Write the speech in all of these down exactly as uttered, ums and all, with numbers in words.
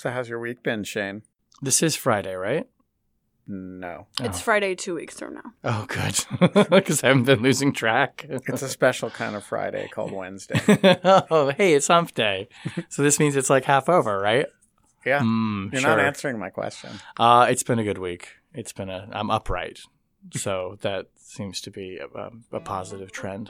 So how's your week been, Shane? This is Friday, right? No. It's Oh. Friday two weeks from now. Oh, good. Because I haven't been losing track. It's a special kind of Friday called Wednesday. Oh, hey, it's hump day. So this means it's like half over, right? Yeah. Mm, You're sure. not answering my question. Uh, it's been a good week. It's been a, I'm upright. So that seems to be a, a, a positive trend.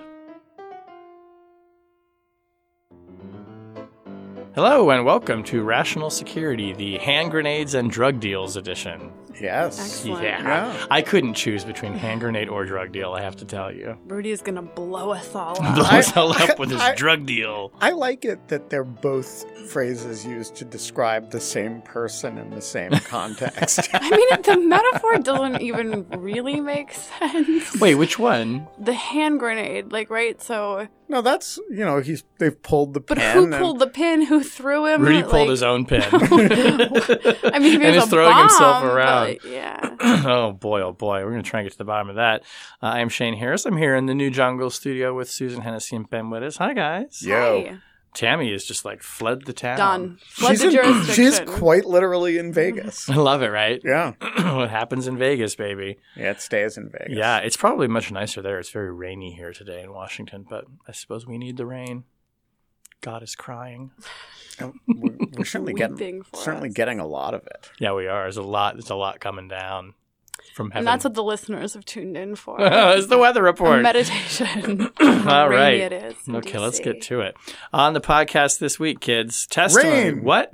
Hello and welcome to Rational Security, the hand grenades and drug deals edition. Yes. Excellent. Yeah. Yeah. I couldn't choose between hand grenade or drug deal, I have to tell you. Rudy is going to blow us all Blow up. us all up with his I- drug deal. I like it that they're both phrases used to describe the same person in the same context. I mean, the metaphor doesn't even really make sense. Wait, which one? The hand grenade, like, right? So, No, that's, you know, he's they've pulled the but pin. who and- pulled the pin? Who threw him? Rudy pulled Like- his own pin. I mean, if he And was is a throwing himself bomb, around. but, yeah. Oh boy, oh boy. We're going to try and get to the bottom of that. Uh, I am Shane Harris. I'm here in the New Jungle studio with Susan Hennessy and Ben Wittes. Hi, guys. Yo. Hey, Tammy is just like fled the town. done. Flood She's, the in, jurisdiction. she's quite literally in Vegas. I love it, right? Yeah. What happens in Vegas, baby. Yeah, it stays in Vegas. Yeah, it's probably much nicer there. It's very rainy here today in Washington, but I suppose we need the rain. God is crying. And We're, we're certainly getting Weeping for certainly us. getting a lot of it. Yeah, we are. There's a lot. There's a lot coming down from heaven. And that's what the listeners have tuned in for. it's the weather A report. meditation. All How right. rainy it is. in Okay, let's D C. get to it. On the podcast this week, kids, testimony. Rain. What?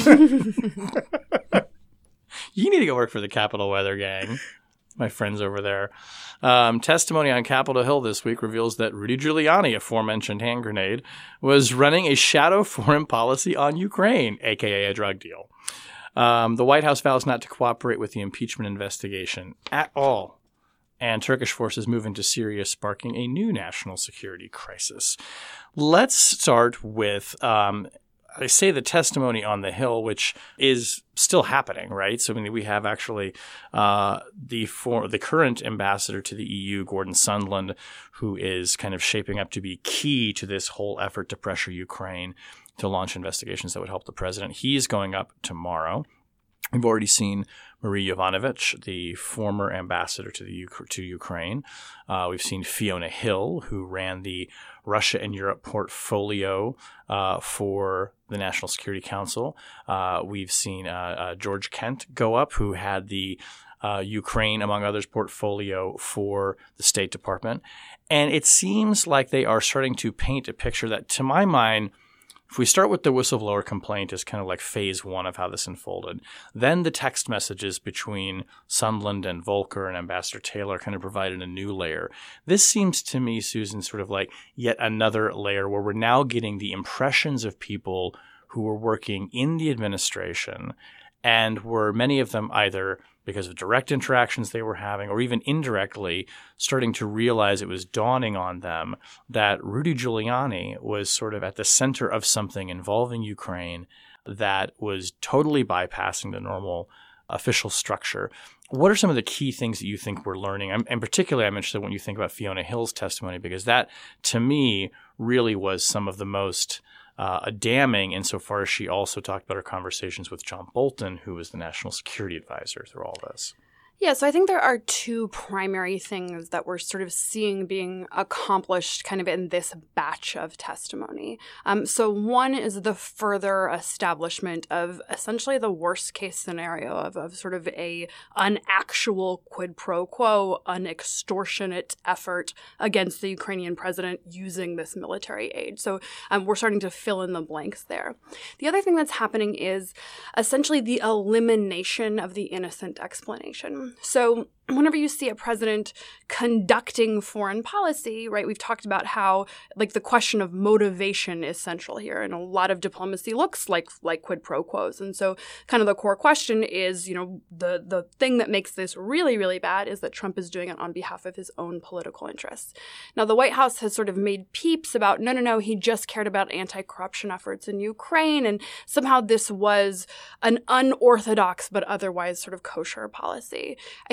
You need to go work for the Capitol Weather Gang. My friends over there. Um, testimony on Capitol Hill this week reveals that Rudy Giuliani, aforementioned hand grenade, was running a shadow foreign policy on Ukraine, a k a a drug deal. Um, the White House vows not to cooperate with the impeachment investigation at all. And Turkish forces move into Syria, sparking a new national security crisis. Let's start with, um, I say the testimony on the Hill, which is still happening, right? So I mean, we have actually uh, the for, the current ambassador to the E U, Gordon Sondland, who is kind of shaping up to be key to this whole effort to pressure Ukraine to launch investigations that would help the president. He's going up tomorrow. We've already seen Marie Yovanovitch, the former ambassador to the U- to Ukraine. Uh, we've seen Fiona Hill, who ran the Russia and Europe portfolio uh, for the National Security Council. Uh, we've seen uh, uh, George Kent go up, who had the uh, Ukraine, among others, portfolio for the State Department. And it seems like they are starting to paint a picture that, to my mind, if we start with the whistleblower complaint as kind of like phase one of how this unfolded, then the text messages between Sondland and Volker and Ambassador Taylor kind of provided a new layer. This seems to me, Susan, sort of like yet another layer where we're now getting the impressions of people who were working in the administration and were many of them either because of direct interactions they were having or even indirectly starting to realize it was dawning on them that Rudy Giuliani was sort of at the center of something involving Ukraine that was totally bypassing the normal official structure. What are some of the key things that you think we're learning? I'm, and particularly I'm interested when you think about Fiona Hill's testimony, because that, to me, really was some of the most Uh, damning insofar as she also talked about her conversations with John Bolton, who was the national security advisor through all this. Yeah, so I think there are two primary things that we're sort of seeing being accomplished kind of in this batch of testimony. Um, so one is the further establishment of essentially the worst case scenario of, of sort of a an actual quid pro quo, an extortionate effort against the Ukrainian president using this military aid. So um, we're starting to fill in the blanks there. The other thing that's happening is essentially the elimination of the innocent explanation. So whenever you see a president conducting foreign policy, right, we've talked about how, like, the question of motivation is central here. And a lot of diplomacy looks like like quid pro quos. And so kind of the core question is, you know, the, the thing that makes this really, really bad is that Trump is doing it on behalf of his own political interests. Now, the White House has sort of made peeps about, no, no, no, he just cared about anti-corruption efforts in Ukraine. And somehow this was an unorthodox but otherwise sort of kosher policy. I think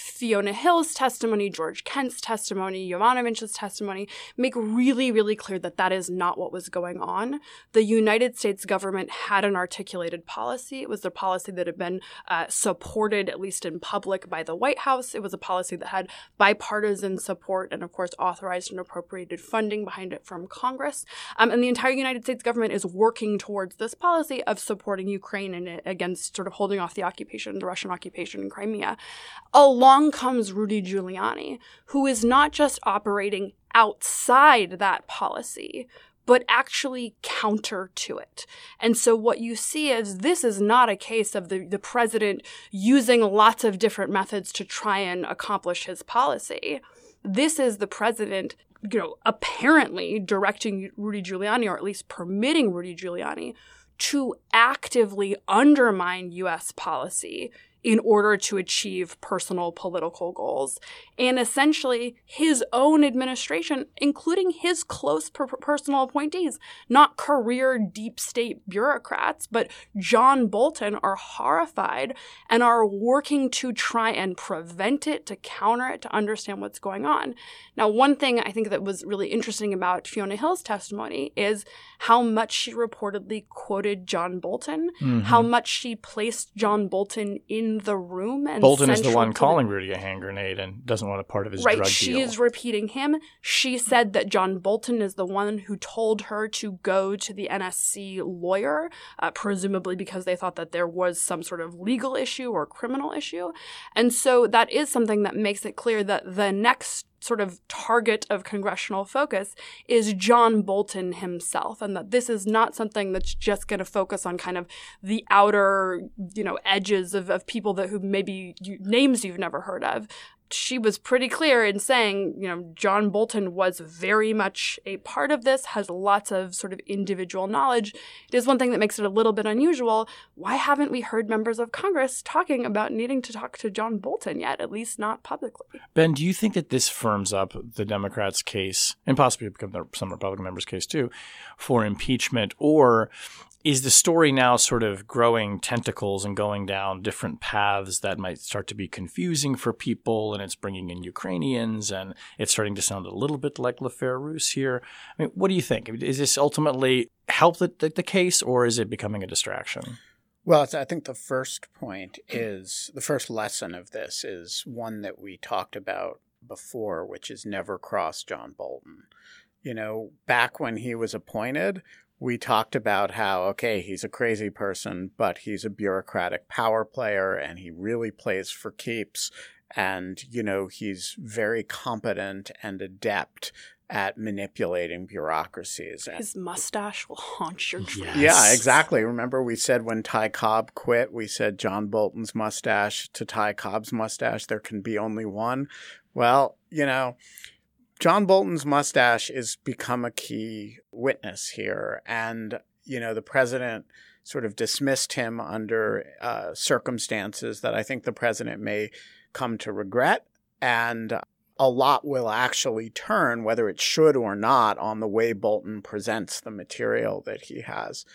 Fiona Hill's testimony, George Kent's testimony, Yovanovitch's testimony make really, really clear that that is not what was going on. The United States government had an articulated policy. It was the policy that had been uh, supported, at least in public, by the White House. It was a policy that had bipartisan support and, of course, authorized and appropriated funding behind it from Congress. Um, and the entire United States government is working towards this policy of supporting Ukraine and against sort of holding off the occupation, the Russian occupation in Crimea. Along comes Rudy Giuliani, who is not just operating outside that policy, but actually counter to it. And so what you see is this is not a case of the, the president using lots of different methods to try and accomplish his policy. This is the president, you know, apparently directing Rudy Giuliani, or at least permitting Rudy Giuliani, to actively undermine U S policy in order to achieve personal political goals. And essentially, his own administration, including his close per- personal appointees, not career deep state bureaucrats, but John Bolton, are horrified and are working to try and prevent it, to counter it, to understand what's going on. Now, one thing I think that was really interesting about Fiona Hill's testimony is how much she reportedly quoted John Bolton, mm-hmm. how much she placed John Bolton in the room. And Bolton is the one calling Rudy a hand grenade and doesn't want a part of his right, drug she deal. is repeating him. She said that John Bolton is the one who told her to go to the N S C lawyer, uh, presumably because they thought that there was some sort of legal issue or criminal issue. And so that is something that makes it clear that the next sort of target of congressional focus is John Bolton himself, and that this is not something that's just going to focus on kind of the outer, you know, edges of, of people that who maybe you, names you've never heard of. She was pretty clear in saying, you know, John Bolton was very much a part of this, has lots of sort of individual knowledge. It is one thing that makes it a little bit unusual. Why haven't we heard members of Congress talking about needing to talk to John Bolton yet, at least not publicly? Ben, do you think that this firms up the Democrats' case, and possibly some Republican members' case too, for impeachment? Or is the story now sort of growing tentacles and going down different paths that might start to be confusing for people, and it's bringing in Ukrainians, and it's starting to sound a little bit like L'Affaire Russe here? I mean, what do you think? Is this ultimately help the, the, the case, or is it becoming a distraction? Well, I think the first point is, the first lesson of this is one that we talked about before, which is never cross John Bolton. You know, back when he was appointed, we talked about how, okay, he's a crazy person, but he's a bureaucratic power player and he really plays for keeps. And, you know, he's very competent and adept at manipulating bureaucracies. His mustache will haunt your dreams. Yeah, exactly. Remember we said when Ty Cobb quit, we said John Bolton's mustache to Ty Cobb's mustache, there can be only one. Well, you know, John Bolton's mustache has become a key witness here. And, you know, the president sort of dismissed him under uh, circumstances that I think the president may come to regret. And a lot will actually turn, whether it should or not, on the way Bolton presents the material that he has.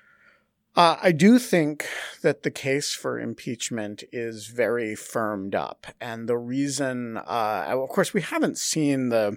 Uh, I do think that the case for impeachment is very firmed up. And the reason, uh, of course, we haven't seen the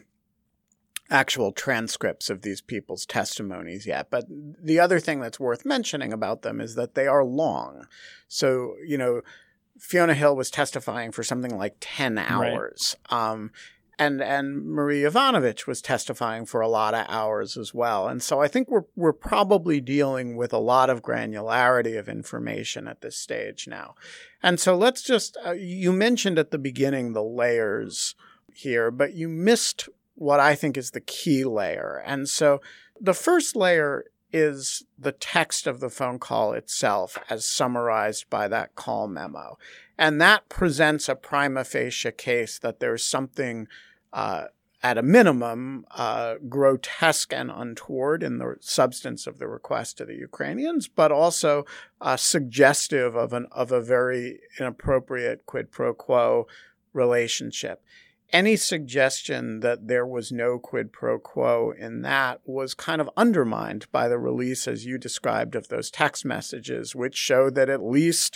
actual transcripts of these people's testimonies yet. But the other thing that's worth mentioning about them is that they are long. So, you know, Fiona Hill was testifying for something like ten hours. Right. Um, and and Marie Yovanovitch was testifying for a lot of hours as well. And so I think we're we're probably dealing with a lot of granularity of information at this stage now. And so let's just uh, you mentioned at the beginning the layers here, but you missed what I think is the key layer. And so the first layer is the text of the phone call itself as summarized by that call memo. And that presents a prima facie case that there's something, uh, at a minimum, uh, grotesque and untoward in the substance of the request to the Ukrainians, but also uh, suggestive of an of a very inappropriate quid pro quo relationship. Any suggestion that there was no quid pro quo in that was kind of undermined by the release, as you described, of those text messages, which showed that at least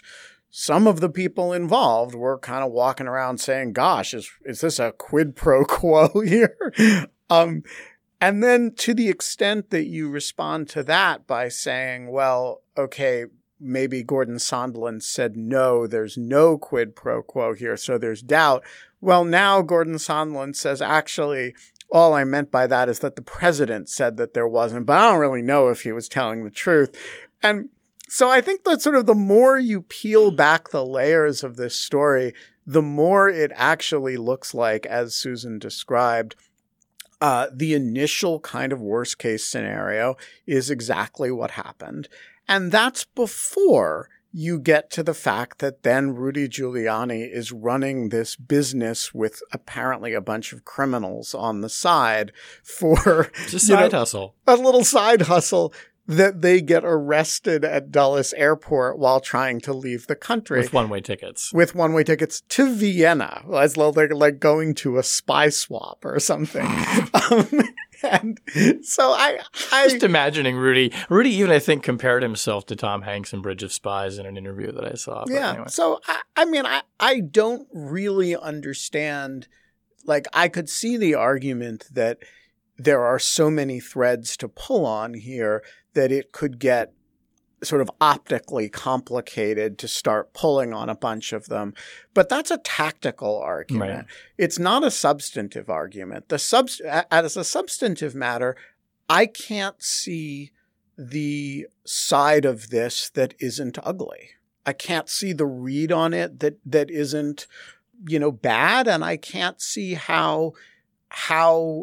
some of the people involved were kind of walking around saying, gosh, is is this a quid pro quo here? um, and then to the extent that you respond to that by saying, well, okay, maybe Gordon Sondland said, no, there's no quid pro quo here, so there's doubt. Well, now Gordon Sondland says, actually, all I meant by that is that the president said that there wasn't, but I don't really know if he was telling the truth. And so I think that sort of the more you peel back the layers of this story, the more it actually looks like, as Susan described, uh, the initial kind of worst case scenario is exactly what happened. And that's before you get to the fact that then Rudy Giuliani is running this business with apparently a bunch of criminals on the side for it's a side know, hustle, a little side hustle that they get arrested at Dulles Airport while trying to leave the country. With one-way tickets. With one-way tickets to Vienna, as though they're like going to a spy swap or something. um, and so I, I... Just imagining Rudy. Rudy even, I think, compared himself to Tom Hanks in Bridge of Spies in an interview that I saw. But yeah, anyway. so I, I mean, I, I don't really understand. Like, I could see the argument that there are so many threads to pull on here that it could get sort of optically complicated to start pulling on a bunch of them. But that's a tactical argument. Right. It's not a substantive argument. The subs- as a substantive matter, I can't see the side of this that isn't ugly. I can't see the read on it that that isn't, you know, bad. And I can't see how how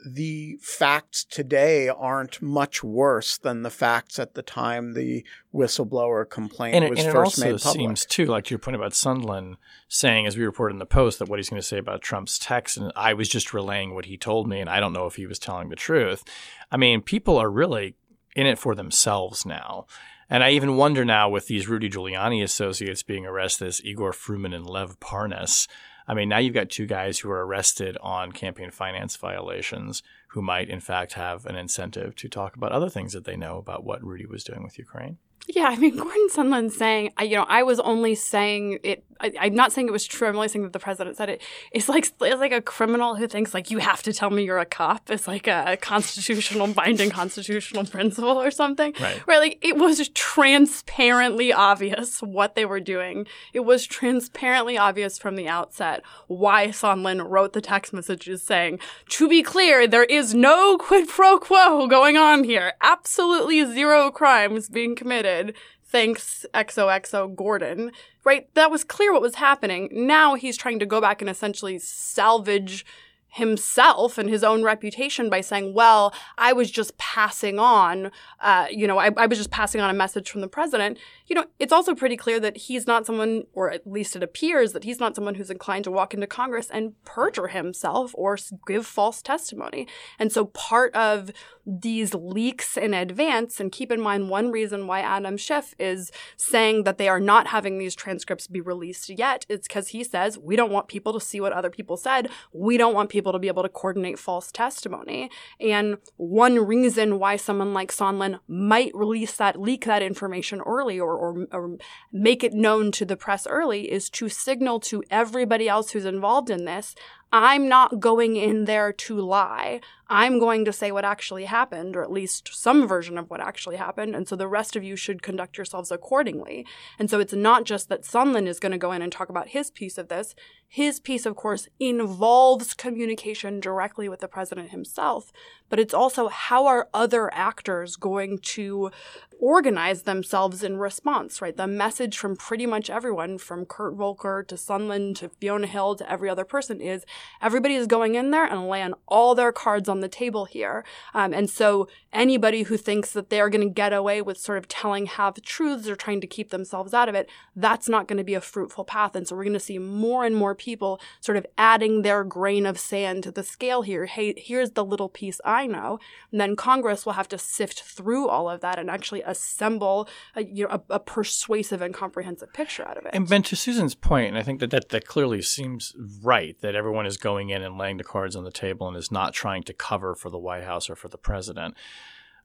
the facts today aren't much worse than the facts at the time the whistleblower complaint and it, was and first made public. made public. It also seems, too, like to your point about Sondland saying, as we reported in the Post, that what he's going to say about Trump's text, and I was just relaying what he told me, and I don't know if he was telling the truth. I mean, people are really in it for themselves now. And I even wonder now with these Rudy Giuliani associates being arrested, as Igor Fruman and Lev Parnas, I mean, now you've got two guys who are arrested on campaign finance violations who might, in fact, have an incentive to talk about other things that they know about what Rudy was doing with Ukraine. Yeah, I mean, Gordon Sondland's saying, you know, I was only saying it, I, I'm not saying it was true. I'm only saying that the president said it. It's like it's like a criminal who thinks, like, you have to tell me you're a cop. It's like a constitutional, binding constitutional principle or something. Right. Right. Like, it was transparently obvious what they were doing. It was transparently obvious from the outset why Sondland wrote the text messages saying, to be clear, there is no quid pro quo going on here. Absolutely zero crimes being committed. Thanks, X O X O Gordon, right? That was clear what was happening. Now he's trying to go back and essentially salvage himself and his own reputation by saying, well, I was just passing on, uh, you know, I, I was just passing on a message from the president. You know, it's also pretty clear that he's not someone, or at least it appears that he's not someone who's inclined to walk into Congress and perjure himself or give false testimony. And so part of these leaks in advance, and keep in mind one reason why Adam Schiff is saying that they are not having these transcripts be released yet, it's because he says, we don't want people to see what other people said. We don't want people to be able to coordinate false testimony. And one reason why someone like Sondland might release that, leak that information early or, or, or make it known to the press early is to signal to everybody else who's involved in this, I'm not going in there to lie. I'm going to say what actually happened, or at least some version of what actually happened, and so the rest of you should conduct yourselves accordingly. And so it's not just that Sondland is going to go in and talk about his piece of this. His piece, of course, involves communication directly with the president himself, but it's also how are other actors going to organize themselves in response, right? The message from pretty much everyone, from Kurt Volker to Sondland to Fiona Hill to every other person, is everybody is going in there and laying all their cards on the table here. Um, and so anybody who thinks that they're going to get away with sort of telling half-truths or trying to keep themselves out of it, that's not going to be a fruitful path. And so we're going to see more and more people sort of adding their grain of sand to the scale here. Hey, here's the little piece I know. And then Congress will have to sift through all of that and actually assemble a, you know, a, a persuasive and comprehensive picture out of it. And Ben, to Susan's point, and I think that, that that clearly seems right, that everyone is going in and laying the cards on the table and is not trying to cover for the White House or for the president.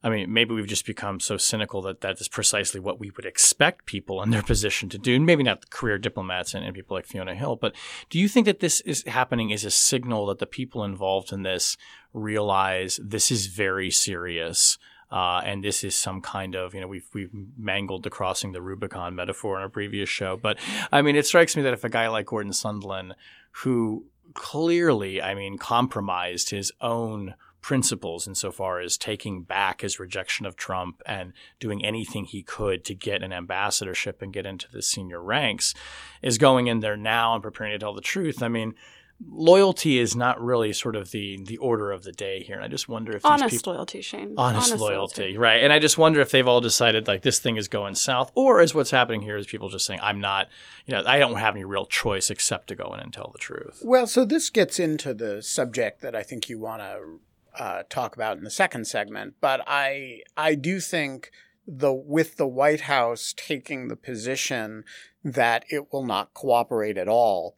I mean, maybe we've just become so cynical that that is precisely what we would expect people in their position to do. Maybe not the career diplomats and, and people like Fiona Hill, but do you think that this is happening is a signal that the people involved in this realize this is very serious? Uh, and this is some kind of, you know, we've we've mangled the crossing the Rubicon metaphor in our previous show. But I mean, it strikes me that if a guy like Gordon Sondland, who clearly, I mean, compromised his own principles insofar as taking back his rejection of Trump and doing anything he could to get an ambassadorship and get into the senior ranks, is going in there now and preparing to tell the truth. I mean, loyalty is not really sort of the the order of the day here. And I just wonder if honest these people, loyalty, Shane. Honest, honest loyalty, loyalty, right? And I just wonder if they've all decided like this thing is going south, or is what's happening here is people just saying, I'm not, you know, I don't have any real choice except to go in and tell the truth. Well, so this gets into the subject that I think you want to uh, talk about in the second segment, but I I do think the with the White House taking the position that it will not cooperate at all,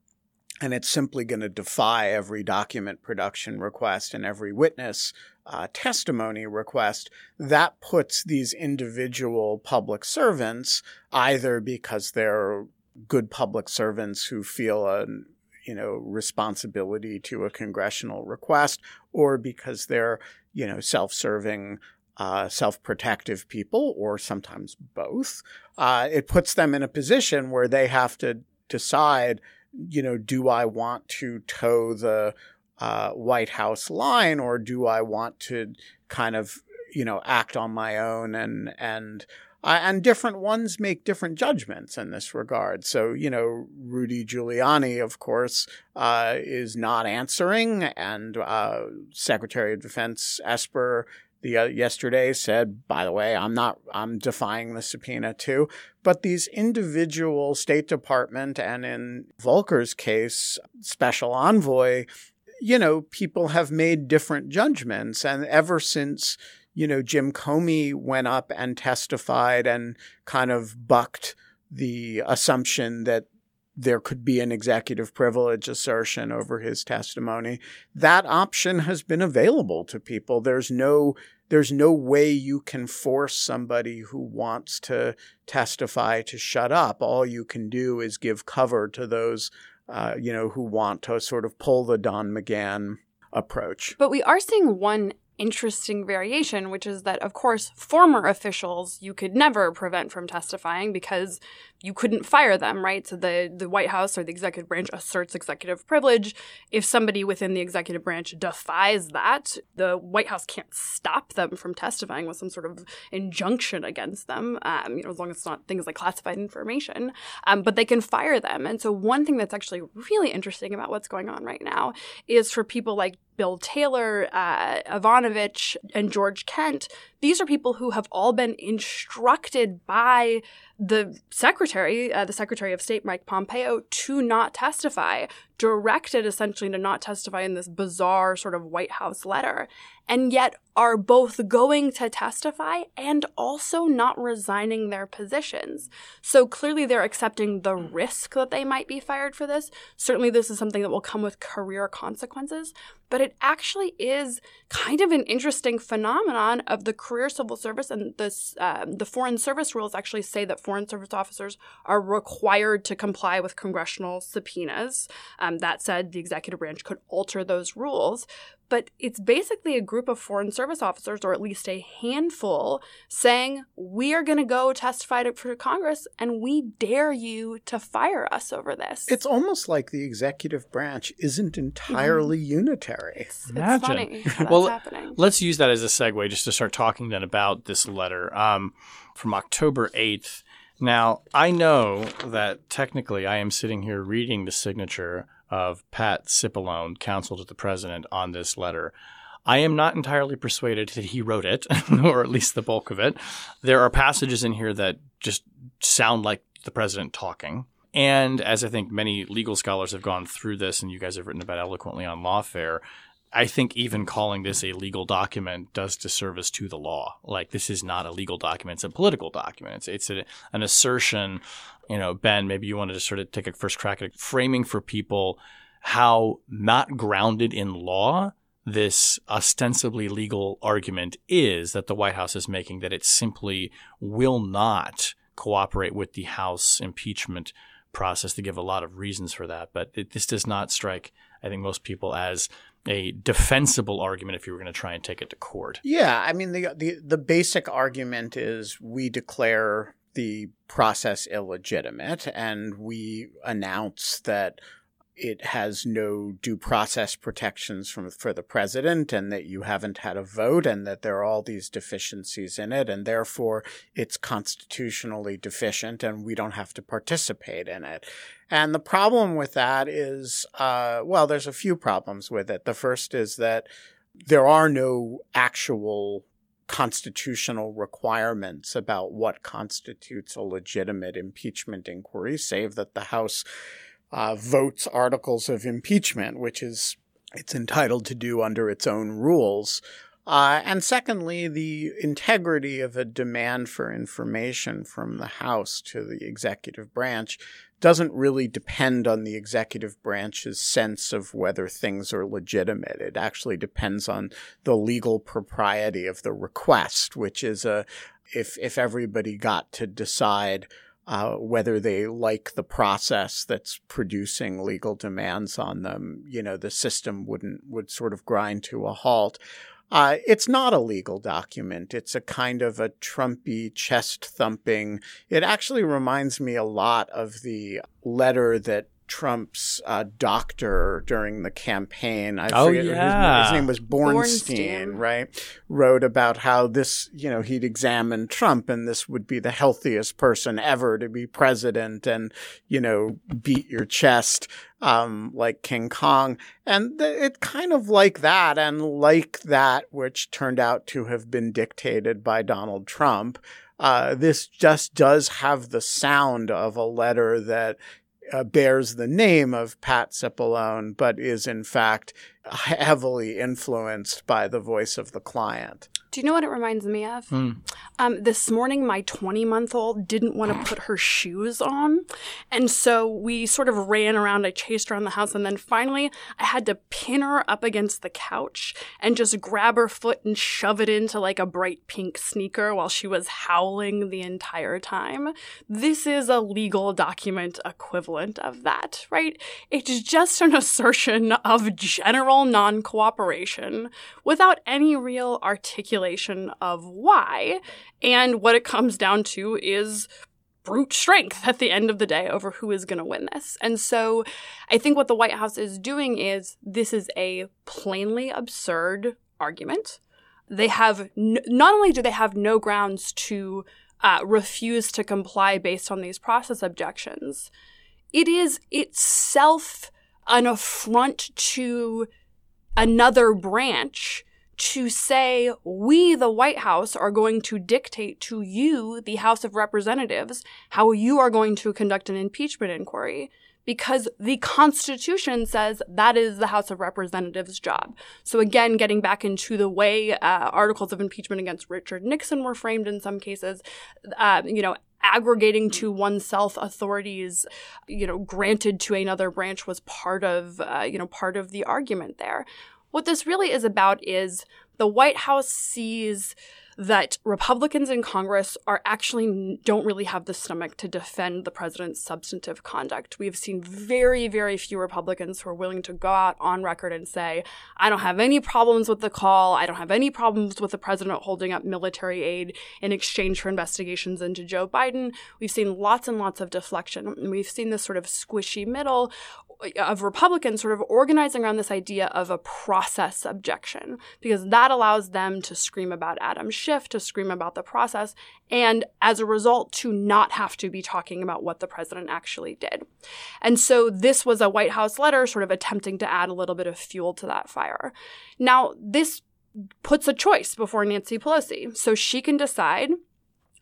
and it's simply going to defy every document production request and every witness uh, testimony request, that puts these individual public servants, either because they're good public servants who feel a you know responsibility to a congressional request, or because they're you know self-serving, uh, self-protective people, or sometimes both. Uh, it puts them in a position where they have to decide, you know, do I want to toe the uh, White House line, or do I want to kind of, you know, act on my own? And and uh, and different ones make different judgments in this regard. So, you know, Rudy Giuliani, of course, uh, is not answering, and uh, Secretary of Defense Esper The, uh, yesterday said, by the way, I'm not, I'm defying the subpoena too. But these individual State Department, and in Volker's case, special envoy, you know, people have made different judgments. And ever since, you know, Jim Comey went up and testified and kind of bucked the assumption that there could be an executive privilege assertion over his testimony, that option has been available to people. There's no There's no way you can force somebody who wants to testify to shut up. All you can do is give cover to those, uh, you know, who want to sort of pull the Don McGahn approach. But we are seeing one interesting variation, which is that, of course, former officials you could never prevent from testifying because you couldn't fire them, right? So the, the White House or the executive branch asserts executive privilege. If somebody within the executive branch defies that, the White House can't stop them from testifying with some sort of injunction against them, um, you know, as long as it's not things like classified information. Um, but they can fire them. And so one thing that's actually really interesting about what's going on right now is for people like Bill Taylor, uh, Ivanovich, and George Kent, these are people who have all been instructed by the secretary, uh, the Secretary of State, Mike Pompeo, to not testify, directed essentially to not testify in this bizarre sort of White House letter, and yet are both going to testify and also not resigning their positions. So clearly they're accepting the risk that they might be fired for this. Certainly this is something that will come with career consequences, but it actually is kind of an interesting phenomenon of the career civil service, and this, um, the foreign service rules actually say that foreign service officers are required to comply with congressional subpoenas. Um, that said, the executive branch could alter those rules. But it's basically a group of foreign service officers, or at least a handful, saying, we are going to go testify to, for Congress, and we dare you to fire us over this. It's almost like the executive branch isn't entirely mm-hmm. unitary. It's, it's funny how that's well, happening. Let's use that as a segue just to start talking then about this letter um, from October eighth. Now, I know that technically I am sitting here reading the signature of Pat Cipollone, counsel to the president, on this letter. I am not entirely persuaded that he wrote it, or at least the bulk of it. There are passages in here that just sound like the president talking. And as I think many legal scholars have gone through this, and you guys have written about eloquently on Lawfare, I think even calling this a legal document does disservice to the law. Like, this is not a legal document. It's a political document. It's, it's a, an assertion. You know, Ben, maybe you wanted to sort of take a first crack at framing for people how not grounded in law this ostensibly legal argument is that the White House is making, that it simply will not cooperate with the House impeachment process. They give a lot of reasons for that, but it, this does not strike, I think, most people as a defensible argument if you were going to try and take it to court. Yeah, I mean, the the, the basic argument is we declare the process illegitimate and we announce that it has no due process protections from for the president and that you haven't had a vote and that there are all these deficiencies in it and therefore it's constitutionally deficient and we don't have to participate in it. And the problem with that is, uh, well, there's a few problems with it. The first is that there are no actual constitutional requirements about what constitutes a legitimate impeachment inquiry, save that the House Uh, votes articles of impeachment, which is it's entitled to do under its own rules. Uh, and secondly, the integrity of a demand for information from the House to the executive branch doesn't really depend on the executive branch's sense of whether things are legitimate. It actually depends on the legal propriety of the request, which is a if if everybody got to decide Uh, whether they like the process that's producing legal demands on them, you know, the system wouldn't would sort of grind to a halt. Uh, it's not a legal document. It's a kind of a Trumpy, chest-thumping. It actually reminds me a lot of the letter that Trump's uh, doctor during the campaign, I oh, forget, yeah. his, his name was Bornstein, Bornstein, right, wrote about how this, you know, he'd examined Trump and this would be the healthiest person ever to be president and, you know, beat your chest um, like King Kong. And th- it kind of like that and like that, which turned out to have been dictated by Donald Trump. Uh, this just does have the sound of a letter that Uh, bears the name of Pat Cipollone, but is in fact heavily influenced by the voice of the client. Do you know what it reminds me of? Mm. Um, this morning, my twenty-month-old didn't want to put her shoes on. And so we sort of ran around. I chased around the house. And then finally, I had to pin her up against the couch and just grab her foot and shove it into like a bright pink sneaker while she was howling the entire time. This is a legal document equivalent of that, right? It's just an assertion of general non-cooperation without any real articulation of why. And what it comes down to is brute strength at the end of the day over who is going to win this. And so I think what the White House is doing is this is a plainly absurd argument. They have n- not only do they have no grounds to uh, refuse to comply based on these process objections, it is itself an affront to another branch to say, we, the White House, are going to dictate to you, the House of Representatives, how you are going to conduct an impeachment inquiry, because the Constitution says that is the House of Representatives' job. So again, getting back into the way uh, articles of impeachment against Richard Nixon were framed in some cases, uh, you know, aggregating to oneself authorities, you know, granted to another branch was part of, uh, you know, part of the argument there. What this really is about is the White House sees that Republicans in Congress are actually don't really have the stomach to defend the president's substantive conduct. We've seen very, very few Republicans who are willing to go out on record and say, I don't have any problems with the call. I don't have any problems with the president holding up military aid in exchange for investigations into Joe Biden. We've seen lots and lots of deflection. And we've seen this sort of squishy middle of Republicans sort of organizing around this idea of a process objection, because that allows them to scream about Adam Schiff, to scream about the process, and as a result, to not have to be talking about what the president actually did. And so this was a White House letter sort of attempting to add a little bit of fuel to that fire. Now, this puts a choice before Nancy Pelosi. So she can decide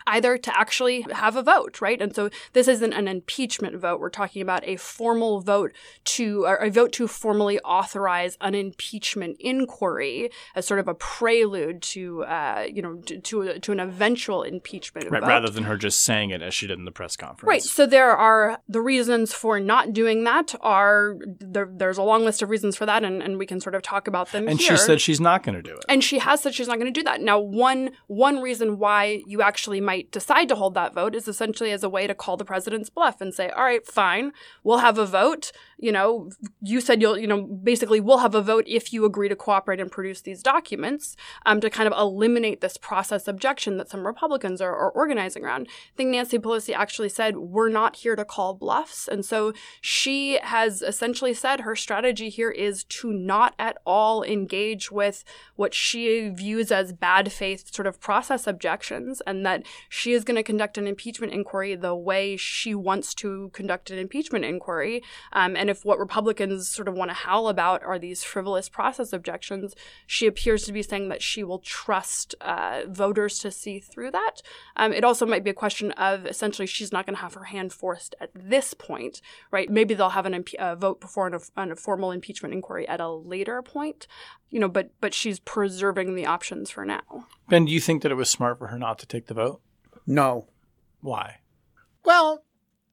either to actually have a vote, right? And so this isn't an impeachment vote. We're talking about a formal vote to, or a vote to formally authorize an impeachment inquiry as sort of a prelude to, uh, you know, to to, to an eventual impeachment right, vote. Rather than her just saying it as she did in the press conference. Right. So there are the reasons for not doing that are there, there's a long list of reasons for that, and, and we can sort of talk about them and here. And she said she's not going to do it. And she has said she's not going to do that. Now, one one reason why you actually might decide to hold that vote is essentially as a way to call the president's bluff and say, all right, fine, we'll have a vote. You know, you said you'll, you know, basically we'll have a vote if you agree to cooperate and produce these documents um, to kind of eliminate this process objection that some Republicans are, are organizing around. I think Nancy Pelosi actually said, we're not here to call bluffs. And so she has essentially said her strategy here is to not at all engage with what she views as bad faith sort of process objections, and that she is going to conduct an impeachment inquiry the way she wants to conduct an impeachment inquiry. Um, and if what Republicans sort of want to howl about are these frivolous process objections, she appears to be saying that she will trust uh, voters to see through that. Um, it also might be a question of essentially she's not going to have her hand forced at this point, right? Maybe they'll have an impe- uh, vote before an, an, a formal impeachment inquiry at a later point, you know, but but she's preserving the options for now. Ben, do you think that it was smart for her not to take the vote? No. Why? Well,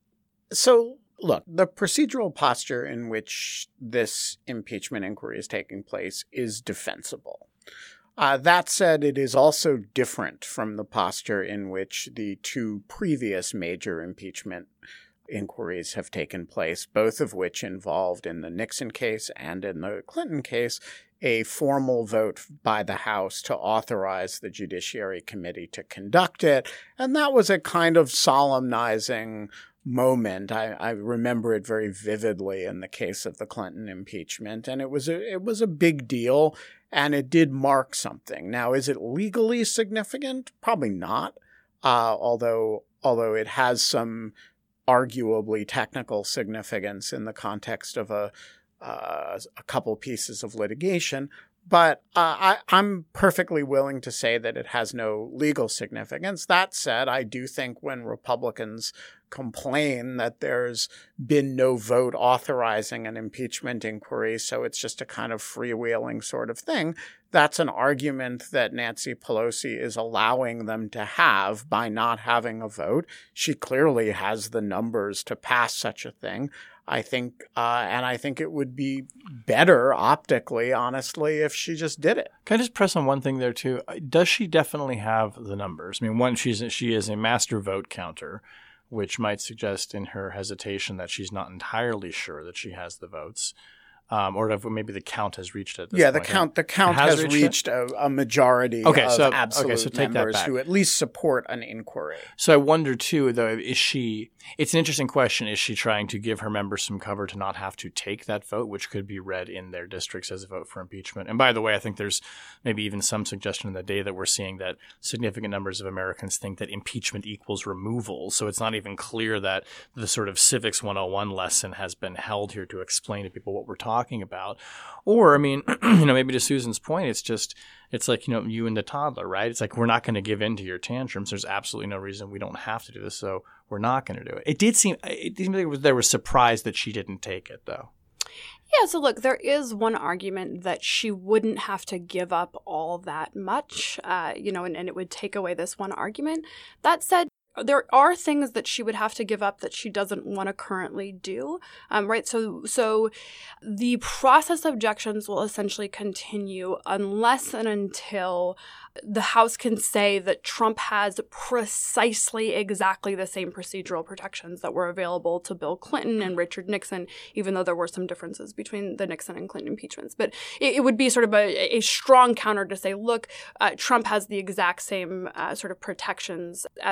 so look, the procedural posture in which this impeachment inquiry is taking place is defensible. Uh, that said, it is also different from the posture in which the two previous major impeachment inquiries have taken place, both of which involved, in the Nixon case and in the Clinton case, a formal vote by the House to authorize the Judiciary Committee to conduct it. And that was a kind of solemnizing moment. I, I remember it very vividly in the case of the Clinton impeachment. And it was a, it was a big deal, and it did mark something. Now, is it legally significant? Probably not, uh, although although it has some arguably technical significance in the context of a uh, a couple pieces of litigation. But uh, I, I'm perfectly willing to say that it has no legal significance. That said, I do think when Republicans complain that there's been no vote authorizing an impeachment inquiry, so it's just a kind of freewheeling sort of thing, that's an argument that Nancy Pelosi is allowing them to have by not having a vote. She clearly has the numbers to pass such a thing. I think, uh, and I think it would be better optically, honestly, if she just did it. Can I just press on one thing there too? Does she definitely have the numbers? I mean, one, she's she is a master vote counter, which might suggest in her hesitation that she's not entirely sure that she has the votes. Um, or if maybe the count has reached it at this yeah, point. the count the count has, has reached, reached a, a majority okay, of so, absolute okay, so take members that back. who at least support an inquiry. So I wonder too, though, is she? It's an interesting question. Is she trying to give her members some cover to not have to take that vote, which could be read in their districts as a vote for impeachment? And by the way, I think there's maybe even some suggestion in the data that we're seeing that significant numbers of Americans think that impeachment equals removal. So it's not even clear that the sort of civics one oh one lesson has been held here to explain to people what we're talking about. Or, I mean, you know, maybe to Susan's point, it's just, it's like, you know, you and the toddler, right? It's like, we're not going to give in to your tantrums. There's absolutely no reason we don't have to do this, so we're not going to do it. It did seem, it seemed like they were surprised that she didn't take it, though. Yeah, so look, there is one argument that she wouldn't have to give up all that much, uh, you know, and, and it would take away this one argument. That said, there are things that she would have to give up that she doesn't want to currently do, um, right? So, so the process objections will essentially continue unless and until the House can say that Trump has precisely exactly the same procedural protections that were available to Bill Clinton and Richard Nixon, even though there were some differences between the Nixon and Clinton impeachments. But it, it would be sort of a, a strong counter to say, look, uh, Trump has the exact same uh, sort of protections as Bill Clinton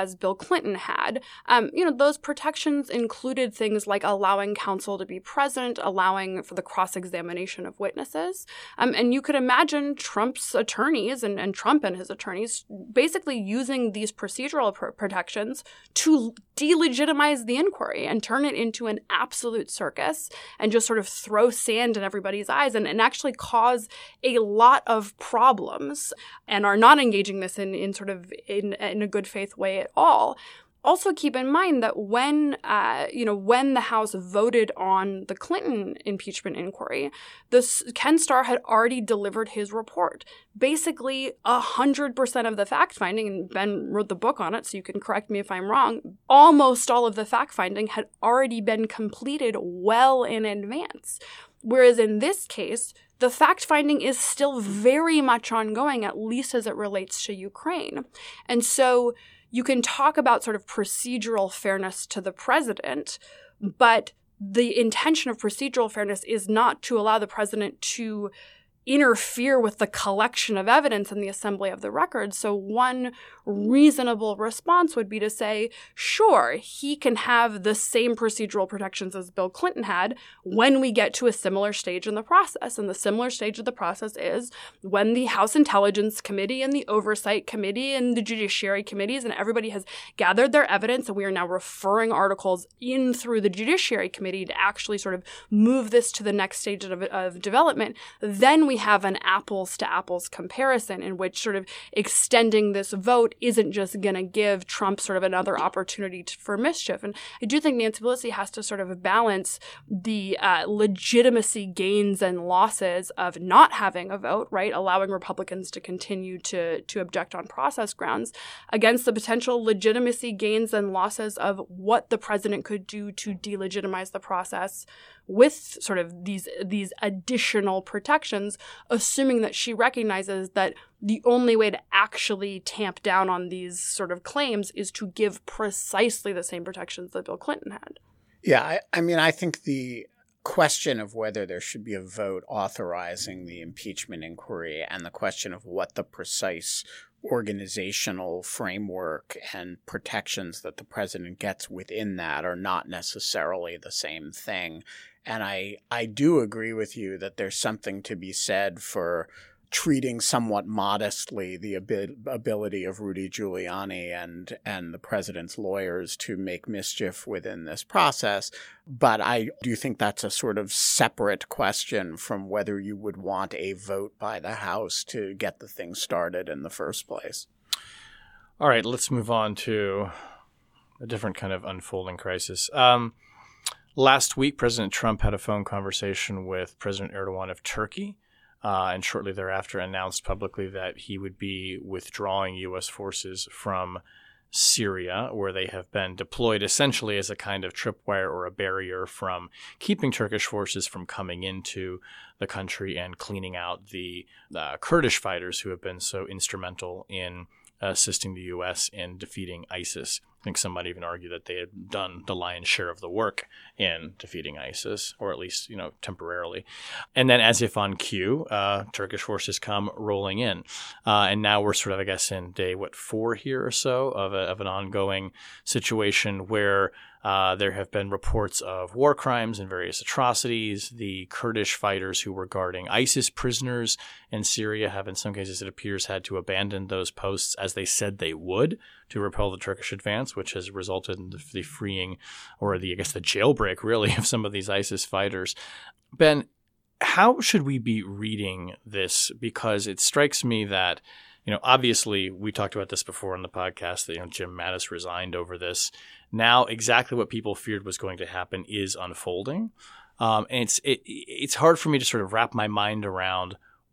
Clinton had. Um, you know, those protections included things like allowing counsel to be present, allowing for the cross-examination of witnesses. Um, and you could imagine Trump's attorneys and, and Trump and his attorneys basically using these procedural pr- protections to delegitimize the inquiry and turn it into an absolute circus and just sort of throw sand in everybody's eyes and, and actually cause a lot of problems, and are not engaging this in, in sort of in, in a good faith way at all. Also keep in mind that when, uh, you know, when the House voted on the Clinton impeachment inquiry, this, Ken Starr had already delivered his report. Basically, one hundred percent of the fact-finding, and Ben wrote the book on it, so you can correct me if I'm wrong, almost all of the fact-finding had already been completed well in advance. Whereas in this case, the fact-finding is still very much ongoing, at least as it relates to Ukraine. And so you can talk about sort of procedural fairness to the president, but the intention of procedural fairness is not to allow the president to interfere with the collection of evidence and the assembly of the records. So one reasonable response would be to say, sure, he can have the same procedural protections as Bill Clinton had when we get to a similar stage in the process. And the similar stage of the process is when the House Intelligence Committee and the Oversight Committee and the Judiciary Committees and everybody has gathered their evidence, and we are now referring articles in through the Judiciary Committee to actually sort of move this to the next stage of, of development. Then we have an apples to apples comparison in which sort of extending this vote isn't just going to give Trump sort of another opportunity to, for mischief. And I do think Nancy Pelosi has to sort of balance the uh, legitimacy gains and losses of not having a vote, right, allowing Republicans to continue to, to object on process grounds, against the potential legitimacy gains and losses of what the president could do to delegitimize the process with sort of these these additional protections, assuming that she recognizes that the only way to actually tamp down on these sort of claims is to give precisely the same protections that Bill Clinton had. Yeah, I, I mean, I think the question of whether there should be a vote authorizing the impeachment inquiry and the question of what the precise organizational framework and protections that the president gets within that are not necessarily the same thing. And I, I do agree with you that there's something to be said for treating somewhat modestly the abi- ability of Rudy Giuliani and and the president's lawyers to make mischief within this process. But I do think that's a sort of separate question from whether you would want a vote by the House to get the thing started in the first place. All right, let's move on to a different kind of unfolding crisis. Um, last week, President Trump had a phone conversation with President Erdogan of Turkey. Uh, and shortly thereafter announced publicly that he would be withdrawing U S forces from Syria, where they have been deployed essentially as a kind of tripwire or a barrier from keeping Turkish forces from coming into the country and cleaning out the uh, Kurdish fighters who have been so instrumental in assisting the U S in defeating ISIS. I think some might even argue that they had done the lion's share of the work in defeating ISIS, or at least, you know, temporarily. And then as if on cue, uh, Turkish forces come rolling in. Uh, and now we're sort of, I guess, in day, what, four here or so of, a, of an ongoing situation where uh, there have been reports of war crimes and various atrocities. The Kurdish fighters who were guarding ISIS prisoners in Syria have, in some cases, it appears, had to abandon those posts as they said they would to repel the Turkish advance, which has resulted in the, the freeing, or the, I guess, the jailbreak, really, of some of these ISIS fighters. Ben, how should we be reading this? Because it strikes me that, you know, obviously, we talked about this before on the podcast, that, you know, Jim Mattis resigned over this. Now, exactly what people feared was going to happen is unfolding. Um, and it's it, it's hard for me to sort of wrap my mind around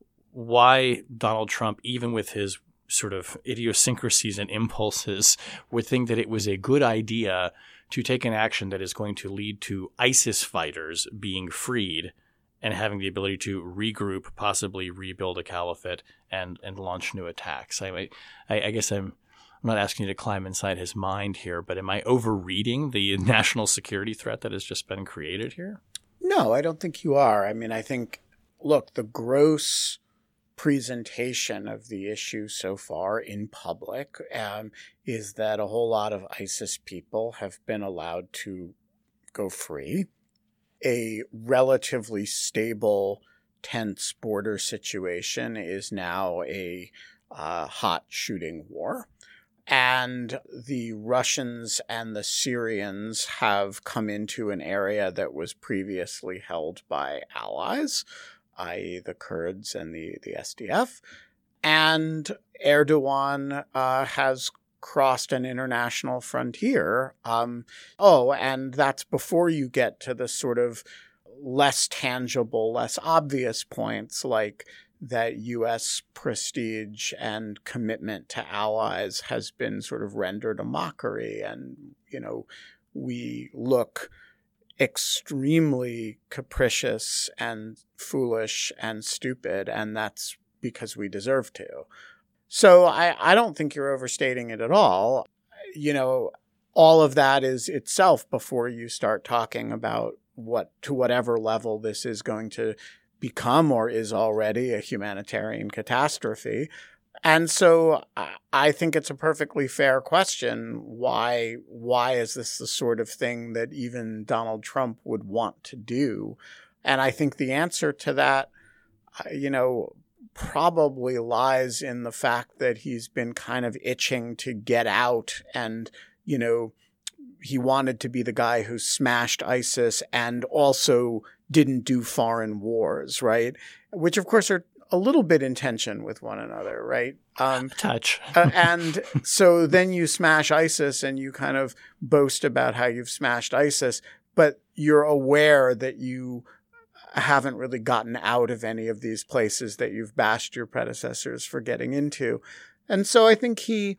why Donald Trump, even with his sort of idiosyncrasies and impulses, would think that it was a good idea to take an action that is going to lead to ISIS fighters being freed and having the ability to regroup, possibly rebuild a caliphate, and, and launch new attacks. I, I, I guess I'm, I'm not asking you to climb inside his mind here, but am I overreading the national security threat that has just been created here? No, I don't think you are. I mean, I think, look, the gross presentation of the issue so far in public um, is that a whole lot of ISIS people have been allowed to go free. A relatively stable, tense border situation is now a uh, hot shooting war. And the Russians and the Syrians have come into an area that was previously held by allies, that is the Kurds and the, the S D F. And Erdogan uh, has crossed an international frontier. Um, oh, and that's before you get to the sort of less tangible, less obvious points like that U S prestige and commitment to allies has been sort of rendered a mockery. And, you know, we look extremely capricious and foolish and stupid, and that's because we deserve to. So I, I don't think you're overstating it at all. You know, all of that is itself before you start talking about what, to whatever level this is going to become or is already a humanitarian catastrophe. And so I think it's a perfectly fair question. Why, why is this the sort of thing that even Donald Trump would want to do? And I think the answer to that, you know, probably lies in the fact that he's been kind of itching to get out and, you know, he wanted to be the guy who smashed ISIS and also didn't do foreign wars, right? Which, of course, are a little bit in tension with one another, right? Um, Touch. uh, and so then you smash ISIS and you kind of boast about how you've smashed ISIS, but you're aware that you haven't really gotten out of any of these places that you've bashed your predecessors for getting into. And so I think he,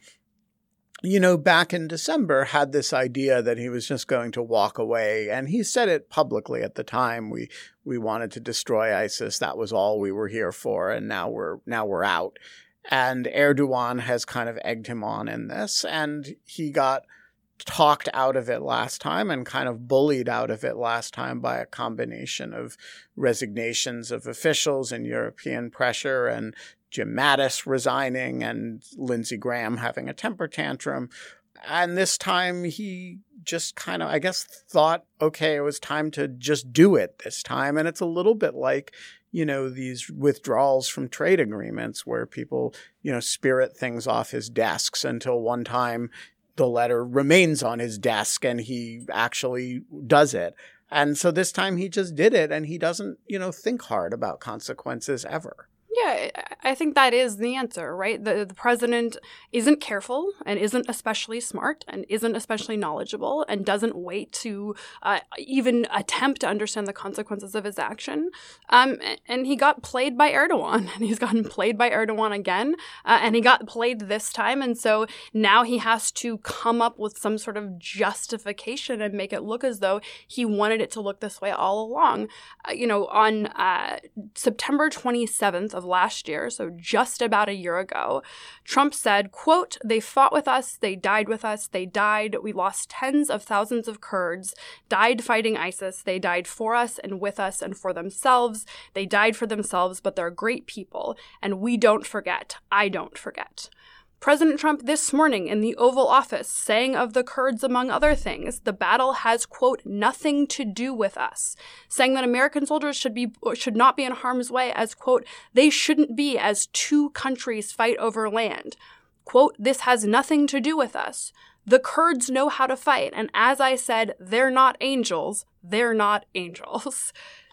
you know, back in December had this idea that he was just going to walk away. And he said it publicly at the time. We we wanted to destroy ISIS. That was all we were here for. And now we're now we're out. And Erdogan has kind of egged him on in this. And he got talked out of it last time and kind of bullied out of it last time by a combination of resignations of officials and European pressure and Jim Mattis resigning and Lindsey Graham having a temper tantrum. And this time he just kind of, I guess, thought, okay, it was time to just do it this time. And it's a little bit like, you know, these withdrawals from trade agreements where people, you know, spirit things off his desks until one time the letter remains on his desk and he actually does it. And so this time he just did it and he doesn't, you know, think hard about consequences ever. Yeah, I think that is the answer, right? The, the president isn't careful and isn't especially smart and isn't especially knowledgeable and doesn't wait to uh, even attempt to understand the consequences of his action. Um, and he got played by Erdogan, and he's gotten played by Erdogan again, uh, and he got played this time. And so now he has to come up with some sort of justification and make it look as though he wanted it to look this way all along. Uh, you know, on uh, September twenty-seventh of last year, so just about a year ago, Trump said, quote, "They fought with us, they died with us, they died. We lost tens of thousands of Kurds, died fighting ISIS. They died for us and with us and for themselves. They died for themselves, but they're great people. And we don't forget. I don't forget." President Trump this morning in the Oval Office saying of the Kurds, among other things, the battle has, quote, "nothing to do with us," saying that American soldiers should be should not be in harm's way as, quote, "they shouldn't be as two countries fight over land." Quote, "This has nothing to do with us. The Kurds know how to fight, and as I said, they're not angels. They're not angels."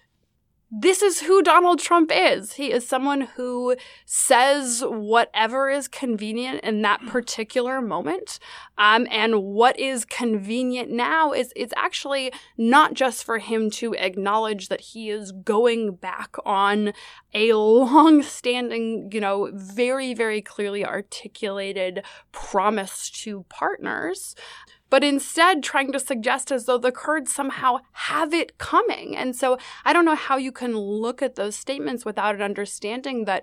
This is who Donald Trump is. He is someone who says whatever is convenient in that particular moment. Um, and what is convenient now is it's actually not just for him to acknowledge that he is going back on a long-standing, you know, very, very clearly articulated promise to partners, but instead trying to suggest as though the Kurds somehow have it coming. And so I don't know how you can look at those statements without an understanding that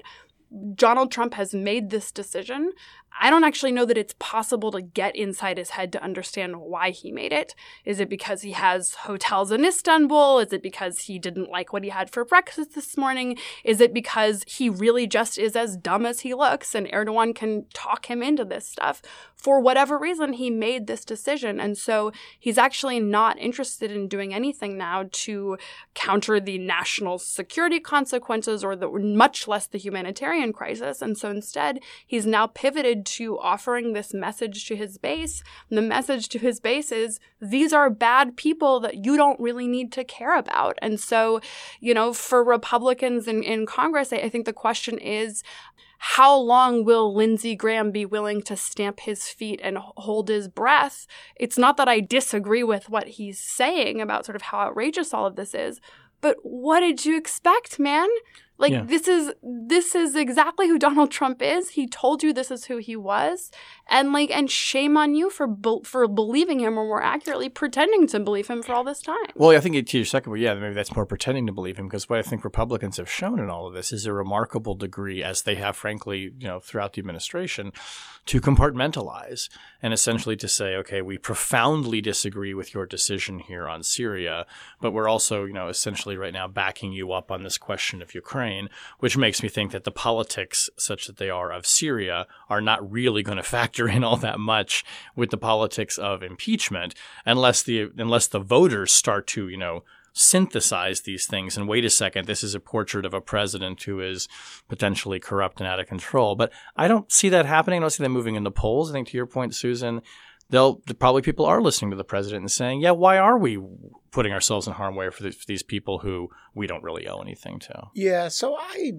Donald Trump has made this decision. I don't actually know that it's possible to get inside his head to understand why he made it. Is it because he has hotels in Istanbul? Is it because he didn't like what he had for breakfast this morning? Is it because he really just is as dumb as he looks and Erdogan can talk him into this stuff? For whatever reason, he made this decision. And so he's actually not interested in doing anything now to counter the national security consequences or the much less the humanitarian crisis. And so instead, he's now pivoted to offering this message to his base. And the message to his base is, these are bad people that you don't really need to care about. And so, you know, for Republicans in, in Congress, I, I think the question is, how long will Lindsey Graham be willing to stamp his feet and hold his breath? It's not that I disagree with what he's saying about sort of how outrageous all of this is, but what did you expect, man? Like, yeah. this is this is exactly who Donald Trump is. He told you this is who he was. And like, and shame on you for be- for believing him, or more accurately, pretending to believe him for all this time. Well, I think to your second point, yeah, maybe that's more pretending to believe him, because what I think Republicans have shown in all of this is a remarkable degree, as they have, frankly, you know, throughout the administration, to compartmentalize and essentially to say, okay, we profoundly disagree with your decision here on Syria, but we're also, you know, essentially right now backing you up on this question of Ukraine, which makes me think that the politics, such that they are, of Syria are not really going to factor in all that much with the politics of impeachment, unless the unless the voters start to, you know, synthesize these things. And wait a second, this is a portrait of a president who is potentially corrupt and out of control. But I don't see that happening. I don't see that moving in the polls. I think to your point, Susan, they'll probably people are listening to the president and saying, yeah, why are we putting ourselves in harm's way for, the, for these people who we don't really owe anything to? Yeah, so I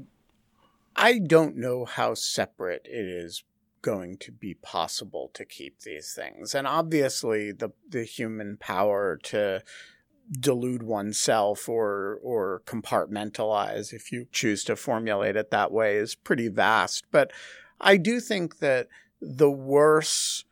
I don't know how separate it is going to be possible to keep these things. And obviously the the human power to delude oneself or or compartmentalize, if you choose to formulate it that way, is pretty vast. But I do think that the worse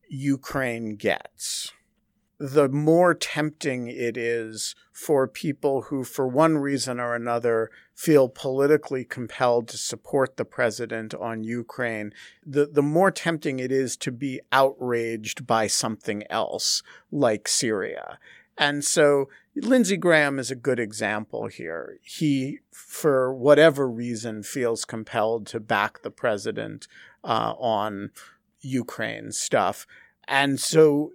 Ukraine gets, the more tempting it is for people who, for one reason or another, feel politically compelled to support the president on Ukraine, the, the more tempting it is to be outraged by something else, like Syria. And so Lindsey Graham is a good example here. He, for whatever reason, feels compelled to back the president uh, on Ukraine stuff. And so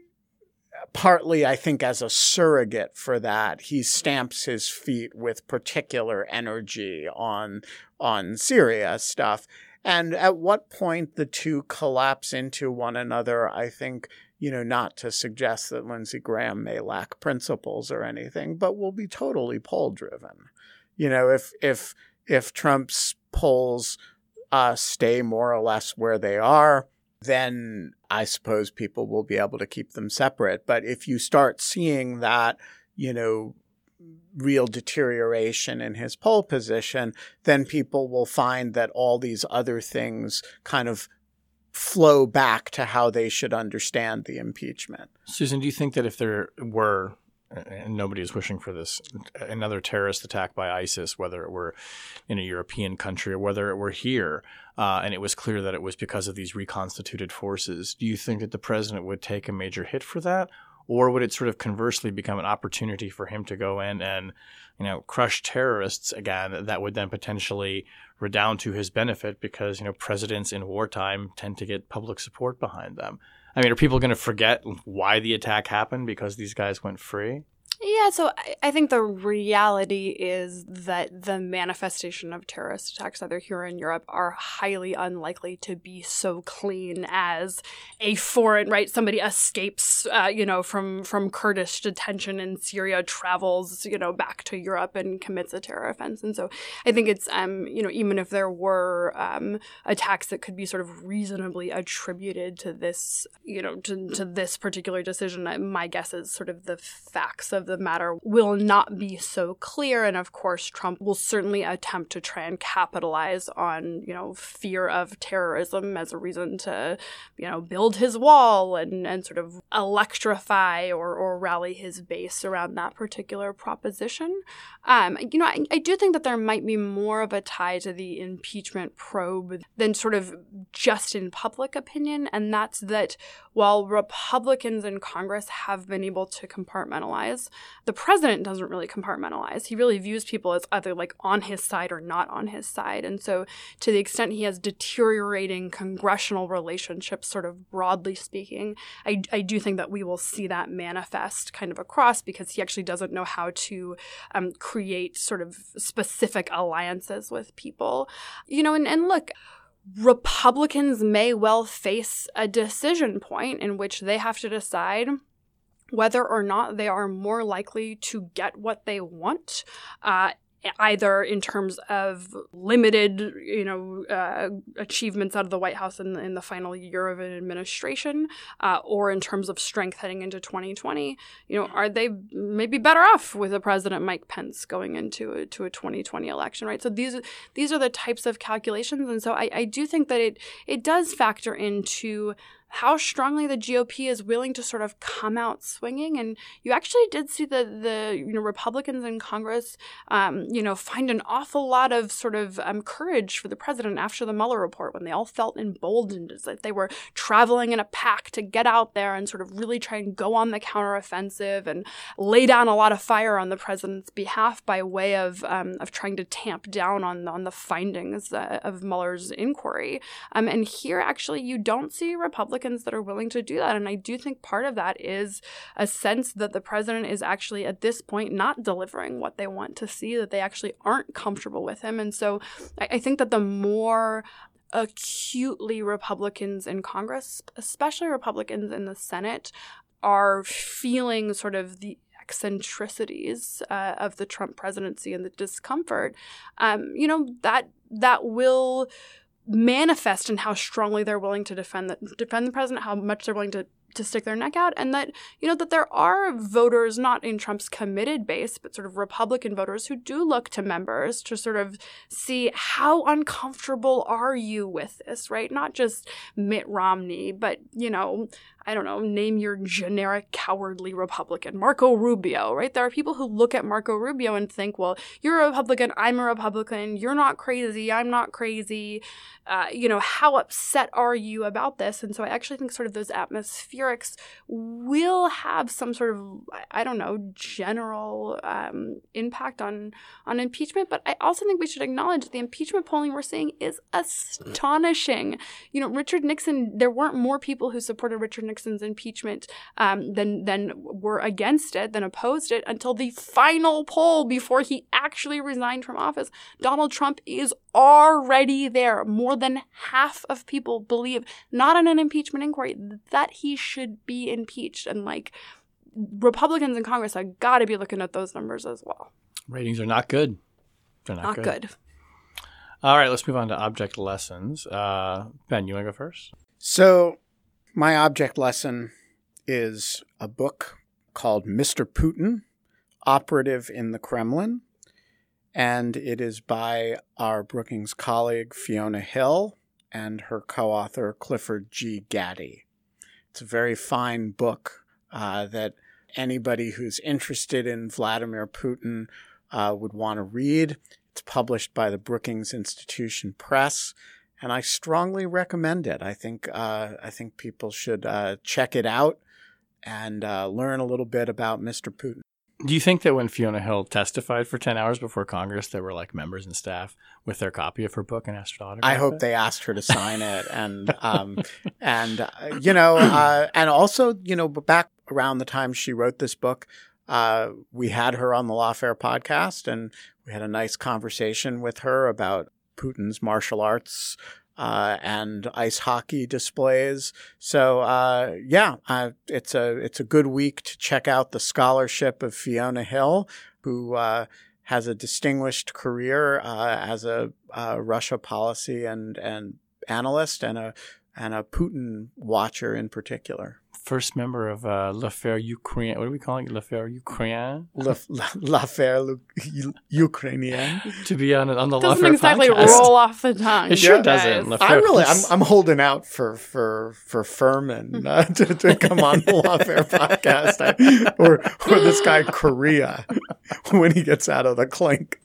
partly, I think, as a surrogate for that, he stamps his feet with particular energy on, on Syria stuff. And at what point the two collapse into one another, I think, you know, not to suggest that Lindsey Graham may lack principles or anything, but will be totally poll driven. You know, if if if Trump's polls uh, stay more or less where they are, then I suppose people will be able to keep them separate. But if you start seeing that, you know, real deterioration in his poll position, then people will find that all these other things kind of flow back to how they should understand the impeachment. Susan, do you think that if there were, and nobody is wishing for this, another terrorist attack by ISIS, whether it were in a European country or whether it were here, uh, and it was clear that it was because of these reconstituted forces, do you think that the president would take a major hit for that? Or would it sort of conversely become an opportunity for him to go in and, you know, crush terrorists again that would then potentially redound to his benefit because, you know, presidents in wartime tend to get public support behind them? I mean, are people going to forget why the attack happened because these guys went free? Yeah, so I, I think the reality is that the manifestation of terrorist attacks, either here or in Europe, are highly unlikely to be so clean as a foreign, right? Somebody escapes, uh, you know, from, from Kurdish detention in Syria, travels, you know, back to Europe and commits a terror offense. And so I think it's, um, you know, even if there were um, attacks that could be sort of reasonably attributed to this, you know, to, to this particular decision, my guess is sort of the facts of the matter will not be so clear. And of course, Trump will certainly attempt to try and capitalize on, you know, fear of terrorism as a reason to, you know, build his wall and, and sort of electrify or, or rally his base around that particular proposition. Um, you know, I, I do think that there might be more of a tie to the impeachment probe than sort of just in public opinion. And that's that while Republicans in Congress have been able to compartmentalize, the president doesn't really compartmentalize. He really views people as either like on his side or not on his side. And so to the extent he has deteriorating congressional relationships, sort of broadly speaking, I, I do think that we will see that manifest kind of across because he actually doesn't know how to um, create sort of specific alliances with people. You know, and, and look, Republicans may well face a decision point in which they have to decide whether or not they are more likely to get what they want, uh, either in terms of limited, you know, uh, achievements out of the White House in, in the final year of an administration, uh, or in terms of strength heading into twenty twenty. You know, are they maybe better off with a President Mike Pence going into a, to a twenty twenty election, right? So these these are the types of calculations, and so I, I do think that it it does factor into how strongly the G O P is willing to sort of come out swinging. And you actually did see the, the you know, Republicans in Congress, um, you know, find an awful lot of sort of um, courage for the president after the Mueller report when they all felt emboldened as if they were traveling in a pack to get out there and sort of really try and go on the counteroffensive and lay down a lot of fire on the president's behalf by way of um, of trying to tamp down on, on the findings uh, of Mueller's inquiry. Um, and here, actually, you don't see Republicans that are willing to do that. And I do think part of that is a sense that the president is actually at this point not delivering what they want to see, that they actually aren't comfortable with him. And so I, I think that the more acutely Republicans in Congress, especially Republicans in the Senate, are feeling sort of the eccentricities uh, of the Trump presidency and the discomfort, um, you know, that that will manifest in how strongly they're willing to defend the, defend the president, how much they're willing to, to stick their neck out, and that, you know, that there are voters, not in Trump's committed base, but sort of Republican voters who do look to members to sort of see how uncomfortable are you with this, right? Not just Mitt Romney, but, you know, I don't know, name your generic cowardly Republican, Marco Rubio, right? There are people who look at Marco Rubio and think, well, you're a Republican, I'm a Republican, you're not crazy, I'm not crazy. Uh, you know, how upset are you about this? And so I actually think sort of those atmospherics will have some sort of, I don't know, general um, impact on, on impeachment. But I also think we should acknowledge the impeachment polling we're seeing is astonishing. You know, Richard Nixon, there weren't more people who supported Richard Nixon's impeachment um, than, than were against it, than opposed it until the final poll before he actually resigned from office. Donald Trump is already there. More than half of people believe, not in an impeachment inquiry, that he should be impeached. And like Republicans in Congress have got to be looking at those numbers as well. Ratings are not good. They're not, not good. good. All right, let's move on to object lessons. Uh, Ben, you want to go first? So my object lesson is a book called Mister Putin, Operative in the Kremlin. And it is by our Brookings colleague, Fiona Hill, and her co-author, Clifford G. Gaddy. It's a very fine book uh, that anybody who's interested in Vladimir Putin uh, would want to read. It's published by the Brookings Institution Press, and I strongly recommend it. I think uh, I think people should uh, check it out and uh, learn a little bit about Mister Putin. Do you think that when Fiona Hill testified for ten hours before Congress, there were like members and staff with their copy of her book and asked her to autograph I hope it? they asked her to sign it. And, um, and uh, you know, uh, and also, you know, back around the time she wrote this book, uh, we had her on the Lawfare podcast, and we had a nice conversation with her about Putin's martial arts Uh, and ice hockey displays. So, uh, yeah, uh, it's a it's a good week to check out the scholarship of Fiona Hill, who uh, has a distinguished career uh, as a uh, Russia policy and and analyst and a and a Putin watcher in particular. first member of uh, L'Affaire Ukraine. What are we calling it? L'Affaire Ukraine? L'Affaire Ukrainienne. To be on on the Doesn't L'Affaire exactly podcast. roll off the tongue. It sure Yeah. doesn't. Guys. L'Affaire- I'm really, I'm, I'm holding out for for for Furman uh, to, to come on the Lawfare podcast, I, or or this guy Korea when he gets out of the clink.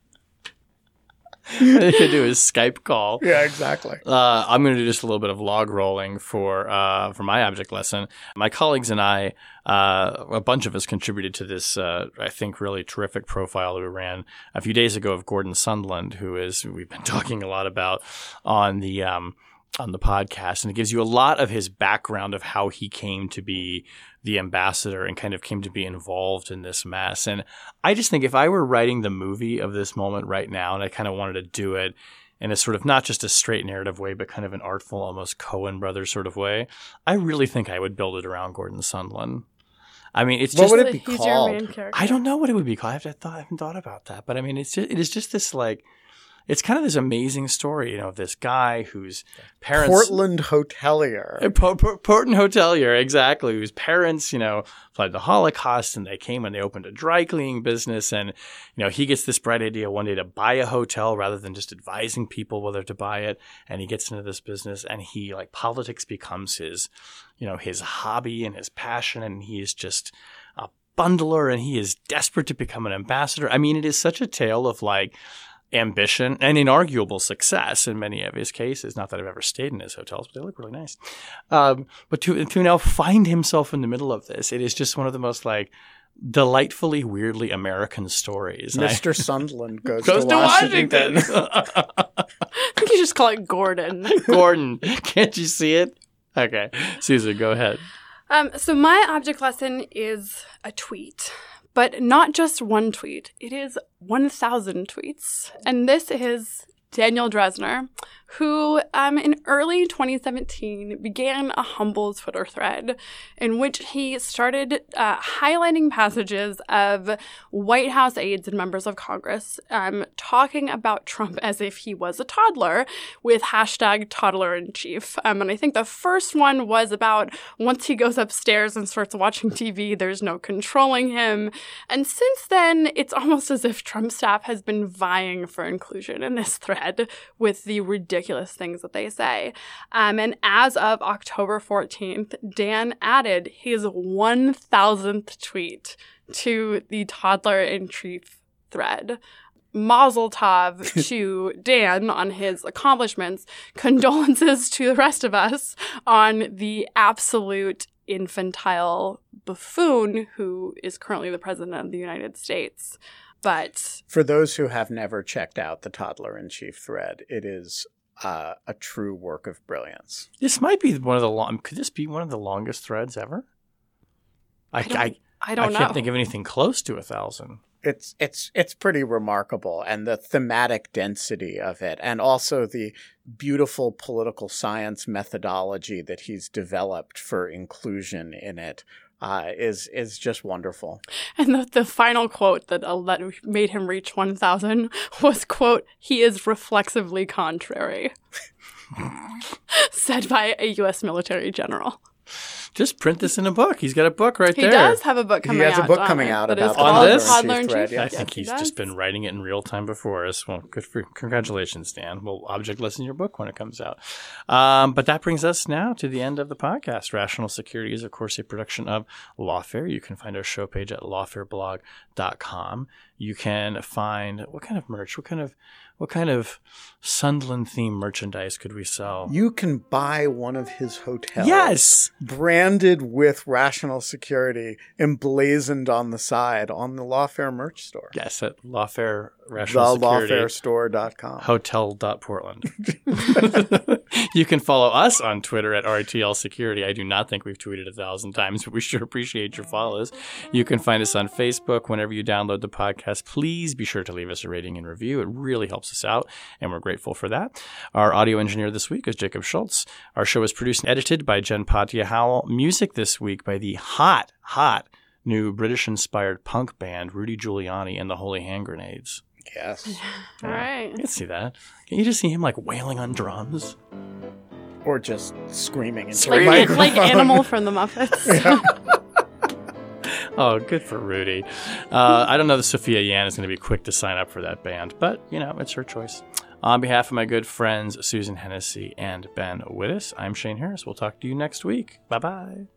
They could do his Skype call. Yeah, exactly. Uh, I'm going to do just a little bit of log rolling for uh, for my object lesson. My colleagues and I, uh, a bunch of us contributed to this, uh, I think, really terrific profile that we ran a few days ago of Gordon Sondland, who is we've been talking a lot about on the um, on the podcast, and it gives you a lot of his background of how he came to be the ambassador and kind of came to be involved in this mess. And I just think if I were writing the movie of this moment right now, and I kind of wanted to do it in a sort of not just a straight narrative way, but kind of an artful, almost Coen Brothers sort of way, I really think I would build it around Gordon Sondland. I mean, it's What just would it be He's called? your main character. I don't know what it would be called. I, have to thought, I haven't thought about that, but I mean, it's just, it is just this like. It's kind of this amazing story, you know, of this guy whose parents Portland hotelier. Uh, Po- Po- Portland hotelier, exactly, whose parents, you know, fled the Holocaust, and they came and they opened a dry cleaning business, and you know, he gets this bright idea one day to buy a hotel rather than just advising people whether to buy it, and he gets into this business, and he like politics becomes his, you know, his hobby and his passion, and he is just a bundler, and he is desperate to become an ambassador. I mean, it is such a tale of like ambition and inarguable success in many of his cases. Not that I've ever stayed in his hotels, but they look really nice. Um, but to to now find himself in the middle of this, it is just one of the most like delightfully, weirdly American stories. And I- Mister Sondland goes, goes to to Washington. Washington. I think you just call it Gordon. Gordon, can't you see it? Okay, Susan, go ahead. Um, so my object lesson is a tweet, but not just one tweet. It is one thousand tweets. And this is Daniel Drezner, who um, in early twenty seventeen began a humble Twitter thread in which he started uh, highlighting passages of White House aides and members of Congress um, talking about Trump as if he was a toddler with hashtag toddler-in-chief. Um, and I think the first one was about once he goes upstairs and starts watching T V, there's no controlling him. And since then, it's almost as if Trump staff has been vying for inclusion in this thread with the ridiculous ridiculous things that they say. Um, and as of October fourteenth, Dan added his one thousandth tweet to the toddler-in-chief thread. Mazel tov to Dan on his accomplishments. Condolences to the rest of us on the absolute infantile buffoon who is currently the president of the United States. But for those who have never checked out the toddler-in-chief thread, it is uh, a true work of brilliance. This might be one of the long. Could this be one of the longest threads ever? I I don't, I, I don't I know. can't think of anything close to a thousand. It's it's it's pretty remarkable, and the thematic density of it, and also the beautiful political science methodology that he's developed for inclusion in it uh, is is just wonderful. And the, the final quote that, uh, that made him reach one thousand was, quote, "He is reflexively contrary," said by a U S military general. Just print this in a book. He's got a book right He there. does have a book coming out. He has a book on coming it out that about is the On called this? Toddler-in-Chief. Thread, yeah. I Yes, think he he's does. just been writing it in real time before us. Well, good for congratulations, Dan. We'll object lesson your book when it comes out. Um, but that brings us now to the end of the podcast. Rational Security is, of course, a production of Lawfare. You can find our show page at lawfare blog dot com. You can find what kind of merch, what kind of what kind of Sondland themed merchandise could we sell? You can buy one of his hotels. Yes. Branded with Rational Security emblazoned on the side on the Lawfare merch store. Yes, at Lawfare Rational the Security. lawfare store dot com. Hotel dot Portland. You can follow us on Twitter at R T L Security. I do not think we've tweeted a thousand times, but we sure appreciate your follows. You can find us on Facebook. Whenever you download the podcast, please be sure to leave us a rating and review. It really helps us out, and we're grateful for that. Our audio engineer this week is Jacob Schultz. Our show is produced and edited by Jen Patia Howell. Music this week by the hot, hot new British-inspired punk band Rudy Giuliani and the Holy Hand Grenades. Yes. All right. You can see that. Can you just see him like wailing on drums? Or just screaming into Like, the it's microphone. like Animal from the Muppets. Yeah. Oh, good for Rudy. Uh, I don't know that Sophia Yan is going to be quick to sign up for that band, but, you know, it's her choice. On behalf of my good friends Susan Hennessy and Ben Wittes, I'm Shane Harris. We'll talk to you next week. Bye-bye.